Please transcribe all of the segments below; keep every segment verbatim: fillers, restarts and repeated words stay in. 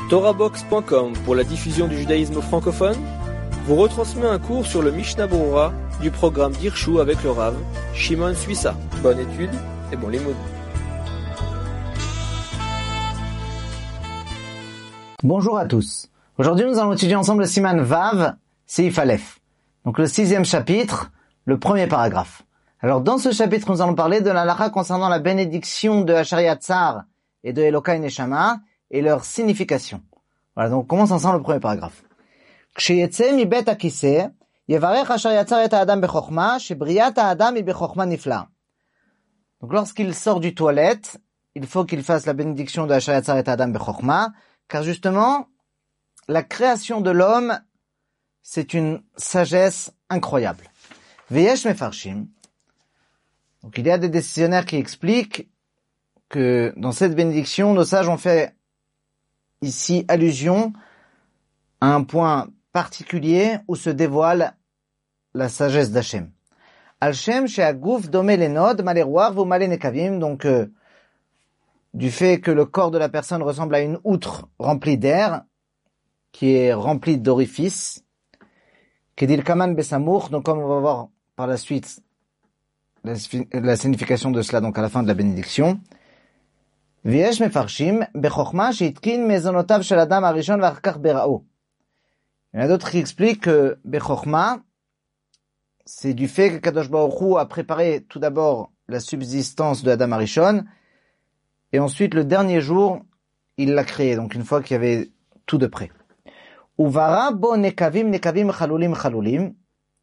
Torahbox point com pour la diffusion du judaïsme francophone vous retransmet un cours sur le Mishnah Berurah du programme d'Hirshu avec le Rav Shimon Suissa. Bonne étude et bon limoud. Bonjour à tous. Aujourd'hui, nous allons étudier ensemble le Siman Vav, Seif Aleph. Donc le sixième chapitre, le premier paragraphe. Alors dans ce chapitre, nous allons parler de la halakha concernant la bénédiction de Asher Yatzar et de Elokai Neshama et leur signification. Voilà, donc on commence ensemble le premier paragraphe. Kshéyetze mi bet hakiseh, yevarech Asher Yatzar et Adam bechokma, shebriat Adam hi bechokma nifla. Donc lorsqu'il sort du toilette, il faut qu'il fasse la bénédiction de Asher Yatzar et Adam bechokma, car justement, la création de l'homme, c'est une sagesse incroyable. Veyesh mefarshim. Donc il y a des décisionnaires qui expliquent que dans cette bénédiction, nos sages ont fait ici allusion à un point particulier où se dévoile la sagesse d'Hachem. Al-Shem she'aguf dome lenod maleruach vo male nekavim, donc euh, du fait que le corps de la personne ressemble à une outre remplie d'air, qui est remplie d'orifices, kedil kaman besamour, donc comme on va voir par la suite la, la signification de cela, donc à la fin de la bénédiction. V'yesh mefarshim bechokma sheitkin mezonotav shel adam harishon v'achar kach bera'o. Il y en a d'autres qui expliquent que bechokma, c'est du fait que Kadosh Baruch Hu a préparé tout d'abord la subsistance de Adam Harishon, et ensuite le dernier jour, il l'a créé, donc une fois qu'il y avait tout de près. Uvara bo nekavim nekavim chalulim chalulim.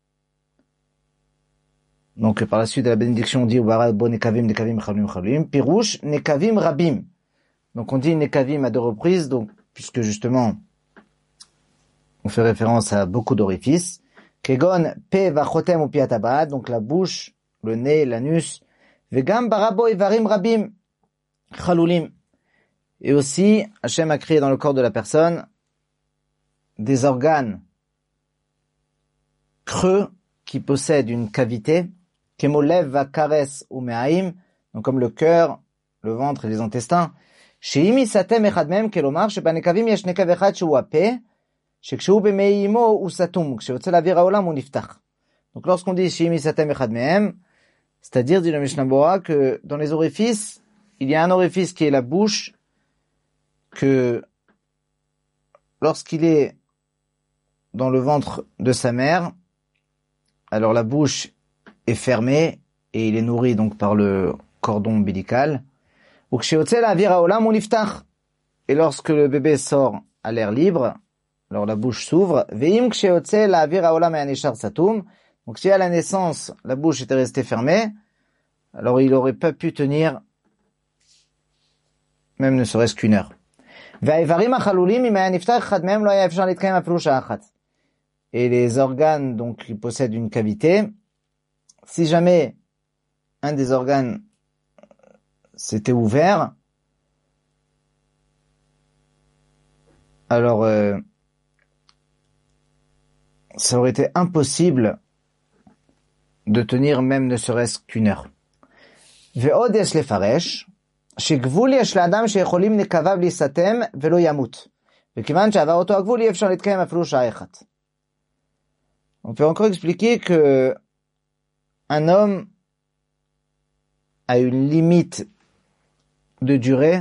Donc par la suite de la bénédiction, on dit Uvara bo nekavim nekavim chalulim chalulim. Pirouche nekavim rabim. Donc on dit nekavim à deux reprises, donc puisque justement on fait référence à beaucoup d'orifices. Kegon pe vachotem ou piatabad, donc la bouche, le nez, l'anus. Vegam barabo ivarim rabim chalulim. Et aussi Hachem a créé dans le corps de la personne des organes creux qui possèdent une cavité, kemolev vakares ou me'aim, donc comme le cœur, le ventre et les intestins. Sheimi satem echad mem kelomar shebanekavim yesh nekav echad shu ape, shekshu bemeimo u satum, ksheyotze lavir haolam u niftach. Donc lorsqu'on dit sheimi satem echad mem, c'est-à-dire, dit le Mishnah Berurah, que dans les orifices, il y a un orifice qui est la bouche, que lorsqu'il est dans le ventre de sa mère, alors la bouche est fermée et il est nourri donc par le cordon ombilical. Et lorsque le bébé sort à l'air libre, alors la bouche s'ouvre. Donc si à la naissance la bouche était restée fermée, alors il n'aurait pas pu tenir même ne serait-ce qu'une heure. Et les organes donc qui possèdent une cavité, si jamais un des organes s'était ouvert, alors euh, ça aurait été impossible de tenir même ne serait-ce qu'une heure. Ve'od yesh lefaresh שגבול יש לאדם שיכולים נקביו להיסתם ולא ימות. וכיוון שעבר אותו הגבול אי אפשר להתקיים אפילו שעה אחת. On peut encore expliquer que un homme a une limite de durée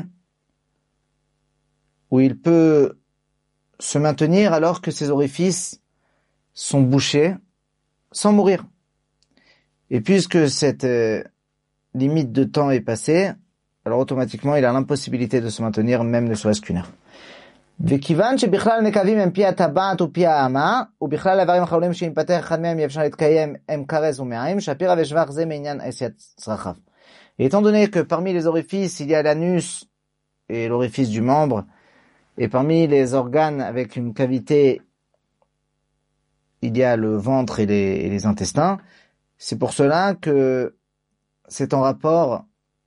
où il peut se maintenir alors que ses orifices sont bouchés sans mourir. Et puisque cette euh, limite de temps est passée, alors automatiquement il a l'impossibilité de se maintenir même ne serait-ce qu'une heure. וכיוון שבכלל נקבים הם פי הטבעת ופי האמה, ובכלל האיברים החלולים שאם פתח אחד מהם אפשר להתקיים הם קרס ומעיים, שפירא ושבח זה מעניין עשיית צרכיו. Et étant donné que parmi les orifices il y a l'anus et l'orifice du membre, et parmi les organes avec une cavité il y a le ventre et les, et les intestins, c'est pour cela que c'est en rapport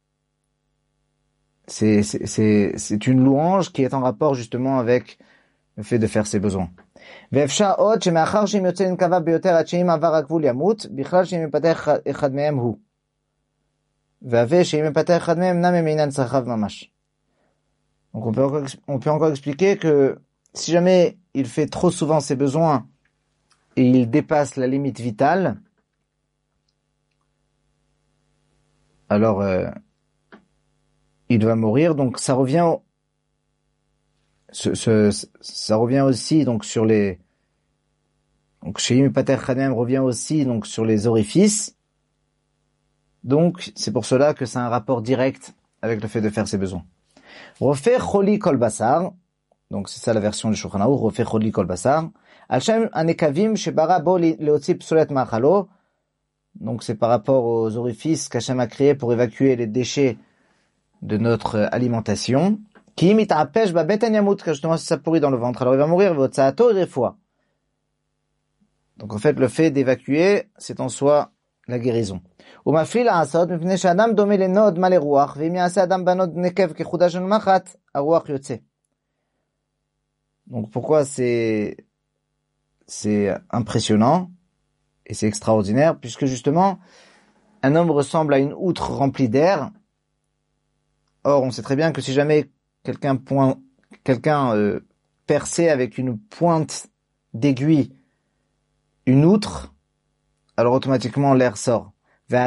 C'est, c'est, c'est, c'est une louange qui est en rapport justement avec le fait de faire ses besoins. ואפשר עוד שמאחר שאם יוצא לנקבה ביותר עד שאם עבר הגבול ימות, בכלל שאם יפתח אחד מהם הוא. והווה שאם יפתח אחד מהם נמי מעניין צרכיו ממש. Donc on peut encore, on peut encore expliquer que si jamais il fait trop souvent ses besoins et il dépasse la limite vitale, alors euh, il va mourir. Donc ça revient, au, ce, ce, ça revient aussi donc sur les, donc chez Pater Khanem revient aussi donc sur les orifices. Donc c'est pour cela que c'est un rapport direct avec le fait de faire ses besoins. Rofer choli kol basar, donc c'est ça la version du Shulchan Aruch, Rofer choli kol basar. Al shem anekavim shebara bo leotzi psolet ma'achalo. Donc c'est par rapport aux orifices qu'Hachem a créés pour évacuer les déchets de notre alimentation. Ki mit'apesh babeten yamut, car justement si ça pourrit dans le ventre, alors il va mourir. V'otzaato irefua. Donc en fait le fait d'évacuer, c'est en soi la guérison. ומפליא לעשות מפני שאדם דומה לנוד מלא רוח, ואם יעשה אדם בנוד נקב כחודה של מחט, הרוח יוצא. Donc pourquoi c'est c'est impressionnant et c'est extraordinaire, puisque justement un homme ressemble à une outre remplie d'air. Or on sait très bien que si jamais quelqu'un point quelqu'un euh, perçait avec une pointe d'aiguille une outre, alors automatiquement l'air sort. Or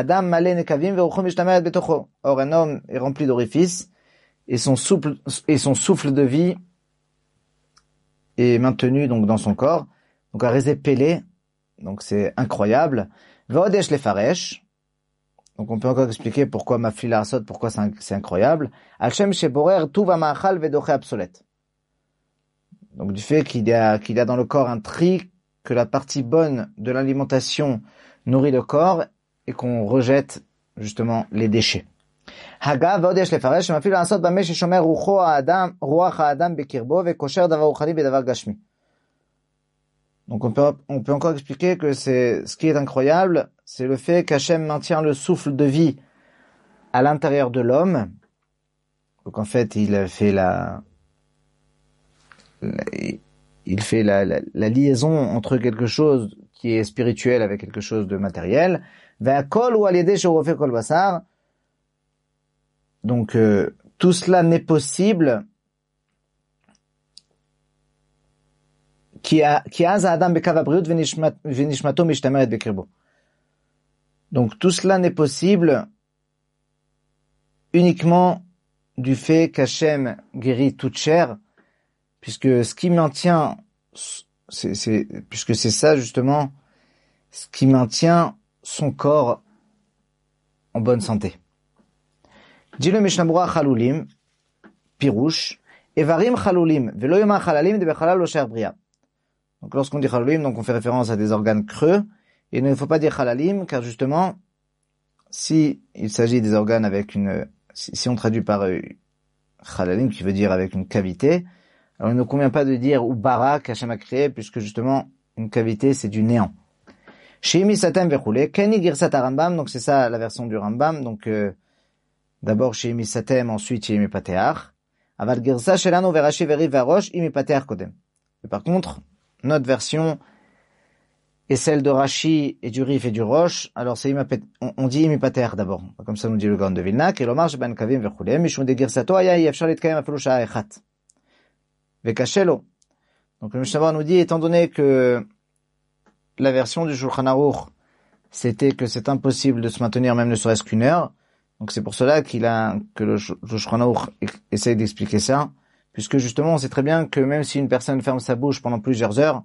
un homme est rempli d'orifices et son souffle et son souffle de vie est maintenu donc dans son corps. Donc à réser pelé, donc c'est incroyable. Vodesh les faresh. Donc on peut encore expliquer pourquoi mafli la asot, pourquoi c'est, c'est incroyable. Al-shem sheborer tuva ma'achal vedoche obsolète. Donc du fait qu'il y a qu'il y a dans le corps un tri, que la partie bonne de l'alimentation nourrit le corps et qu'on rejette justement les déchets. Haga vodesh les faresh mafli la asot b'meh sheshomer rucho ha'adam ruach ha'adam bekirbo vekosher davar ruchani bedavar gashmi. Donc on peut, on peut encore expliquer que c'est, ce qui est incroyable, c'est le fait qu'Hachem maintient le souffle de vie à l'intérieur de l'homme. Donc en fait, il fait la, la il fait la, la, la liaison entre quelque chose qui est spirituel avec quelque chose de matériel. Donc euh, tout cela n'est possible donc tout cela n'est possible uniquement du fait qu'Hachem guérit toute chair, puisque ce qui maintient, c'est, c'est, puisque c'est ça justement, ce qui maintient son corps en bonne santé. Dit le Mishnah Berurah Chalulim, Pirouche, Evarim Chalulim, Velo Yoma Chalalim de Bechalal Lo She'er Bria. Donc lorsqu'on dit Chalulim, donc on fait référence à des organes creux, et il ne faut pas dire Chalalim, car justement, si il s'agit des organes avec une, si, si on traduit par euh, Chalalim, qui veut dire avec une cavité, alors il ne convient pas de dire ou bara qu'Hachem a créé, puisque justement, une cavité c'est du néant. Shemi Satem Vechoulé, Keni Girsat Rambam, donc c'est ça la version du Rambam, donc euh, d'abord Shemi Satem, ensuite Shemi Pateach, Aval Girsa Shelano Verashi Veri Verosh, Imi Pateach Kodem. Et par contre, notre version est celle de Rashi et du Rif et du Rosh. Alors c'est on, on dit imipater d'abord, comme ça nous dit le Gaon de Vilna, et l'omar ben kavim vechulem mishum de girsato aya yefshar litkayem afilu sha'a echat vekashelo. Donc le Mishnah Berurah nous dit, étant donné que la version du Shulchan Aruch c'était que c'est impossible de se maintenir même ne serait-ce qu'une heure, donc c'est pour cela qu'il a que le, le Shulchan Aruch essaye d'expliquer ça. Puisque justement, on sait très bien que même si une personne ferme sa bouche pendant plusieurs heures,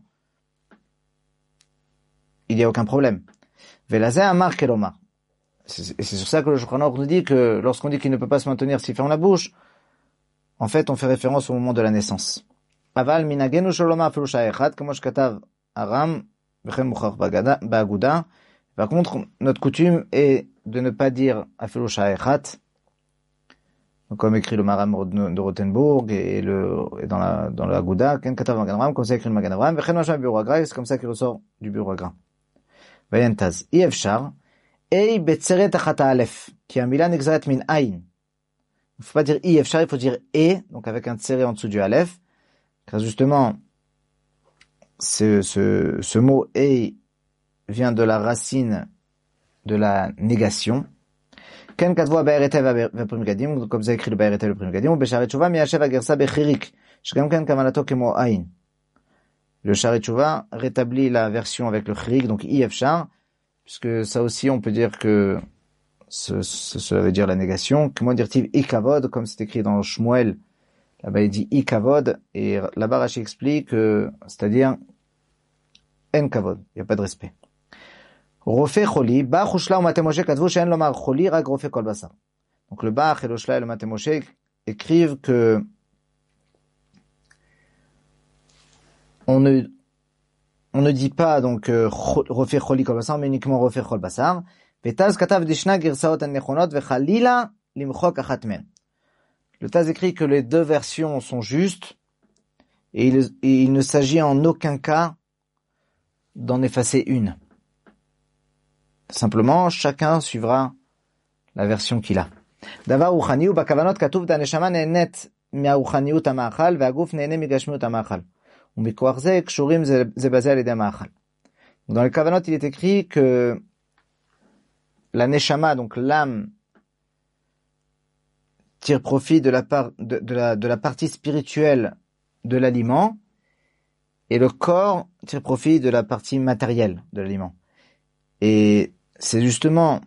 il n'y a aucun problème. Velazé amar kelomar. Et c'est sur ça que le Shulchan Aruch nous dit que lorsqu'on dit qu'il ne peut pas se maintenir s'il ferme la bouche, en fait, on fait référence au moment de la naissance. Aval minagenu sholoma afilu sha'a echat, kamosh katav aram, v'chen muchach ba'aguda. Par contre, notre coutume est de ne pas dire afilu sha'a echat, comme écrit le Maram de Rothenburg et le et dans la dans la Gouda, Ken Katav Magan Avram, comme ça écrit le Magan Avram, Vechen Mashma Biur Agra, c'est comme ça qu'il ressort du Biur Agra. Vayentaz, Yefshar, Ei Betzeret Achat Aleph, qui est un milan exaret min aïn. Il ne faut pas dire Yefshar, il faut dire E, donc avec un tséré en dessous du Aleph, car justement, ce ce ce mot Ei vient de la racine de la négation. Ken Katvo Ba'eretev Veprim Gadim, comme c'est écrit le Ba'eretev le Prim Gadim, ou Besharet Tshuva Miyachev Agersa Bechirik, Shgam Ken Kavanato Kemo Ain. Le Sharet Tshuva rétablit la version avec le Chirik, donc Ifshar, puisque ça aussi on peut dire que ce, ce, cela veut dire la négation. Comment dire-t-il Ikavod, comme c'est écrit dans Shmuel, là-bas il dit Ikavod, et là-bas Rashi explique, euh, c'est-à-dire En Kavod, il n'y a pas de respect. Rofé Choli, Bach ou Shla ou Matemoshe Katvu She'en Lomar Choli, Rag Rofé Kol Basar. Donc le Bach et le Shla et le Matemoshe écrivent que on ne on ne dit pas donc Rofé Choli Kol Basar, mais uniquement Rofé Kol Basar. Vetaz Katav Dishna Girsaot An Nechonot Vechalila Limchok Achat Men. Le Taz écrit que les deux versions sont justes et il, et il ne s'agit en aucun cas d'en effacer une. Simplement, chacun suivra la version qu'il a. Davar Uchani ou Bakavanot Katuv Daneshama Nenet Mia Uchaniut Amachal Vaguf Nene Migashmiut Amachal. Ou Mikwarze Kshurim Zebazel et Amachal. Dans le Kavanot, il est écrit que la Neshama, donc l'âme, tire profit de la, part, de, de, la, de la partie spirituelle de l'aliment et le corps tire profit de la partie matérielle de l'aliment. Et c'est justement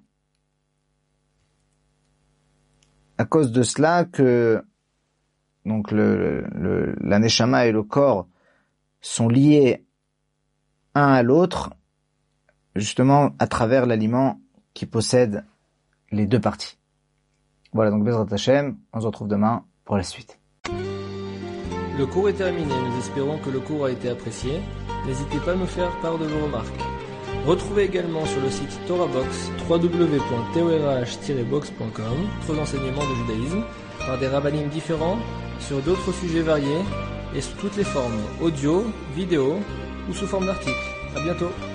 à cause de cela que donc le, le, la neshama et le corps sont liés un à l'autre, justement à travers l'aliment qui possède les deux parties. Voilà, donc Bezrat Hashem, on se retrouve demain pour la suite. Le cours est terminé, nous espérons que le cours a été apprécié. N'hésitez pas à nous faire part de vos remarques. Retrouvez également sur le site TorahBox w w w point torah tiret box point com d'autres enseignements de judaïsme par des rabbinim différents sur d'autres sujets variés et sous toutes les formes audio, vidéo ou sous forme d'articles. À bientôt.